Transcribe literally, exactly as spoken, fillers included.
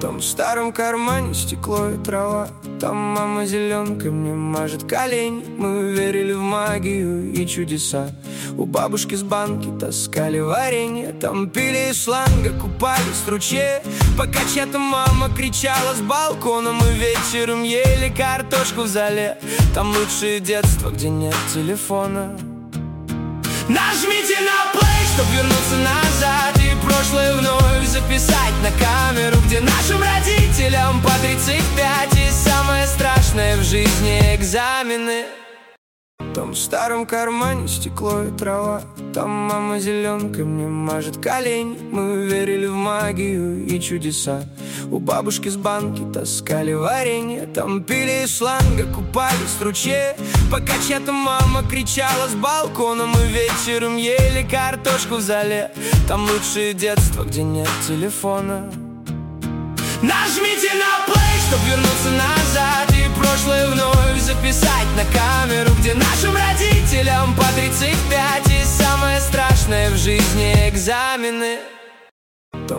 том старом кармане стекло и трава. Там мама зеленкой мне мажет колени. Мы верили в магию и чудеса. У бабушки с банки таскали варенье. Там пили из шланга, купались в ручье. Пока чья-то мама кричала с балкона, мы вечером ели картошку в зале. Там лучшее детство, где нет телефона. Нажмите на плей, чтоб вернуться назад и прошлое вновь записать на камеру, где нашим родителям по тридцать пять. И самое страшное в жизни — экзамены. В том старом кармане стекло и трава. Там мама зеленкой мне мажет колени. Мы верили в магию и чудеса. У бабушки с банки таскали варенье. Там пили из шланга, купались в ручье. Пока чья-то мама кричала с балкона, мы вечером ели картошку в зале. Там лучшее детство, где нет телефона. Нажмите на плей, чтоб вернуться назад и прошлое вновь записать на камеру, где нашим родителям по тридцать пять. И самое страшное в жизни — экзамены.